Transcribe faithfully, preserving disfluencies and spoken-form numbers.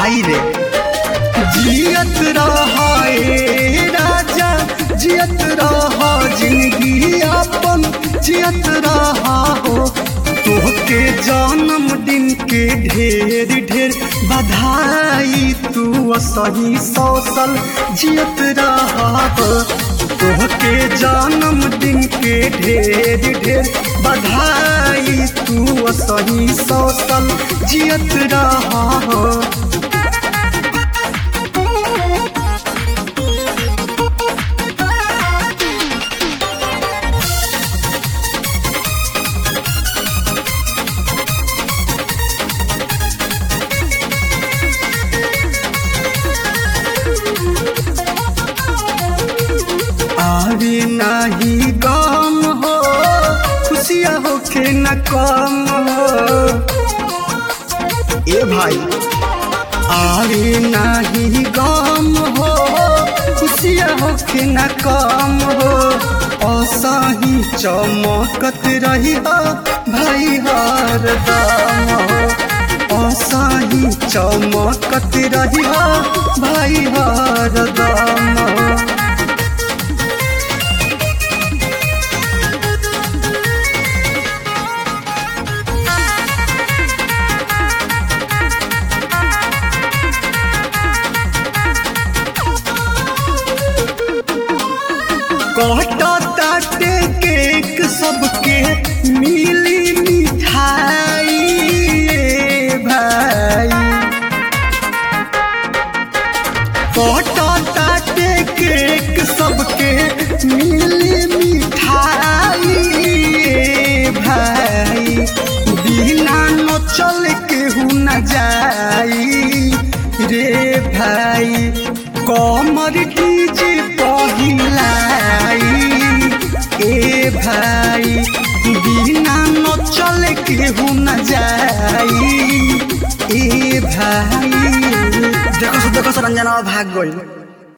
भाई रे जियत रहे राजा जियत रहा जिंदगी अपन जियत रहा हो तोहके जन्मदिन के ढेर ढेर बधाई तू सही सौसल जियत रहा हो तोहके जन्मदिन के ढेर ढेर बधाई तू सही सौसल जियत रहा हो। आवे नाही गम हो खुशियाँ होके न कम हो ए भाई आवे नाही गम हो खुशियाँ होके न कम हो असही चमकत रही हो भाई हरदम हो असही चमकत रही हो भाई हरदम हो। काटे केक सबके मिली मिठाई भाई काटे केक सबके मिली मिठाई भाई बिना न चल केहू न जाई रे भाई कमर डीजे पहिलाई ए भाई बिना न चले केहू न जाई ए भाई। देखो देखो रंजना भाग गई।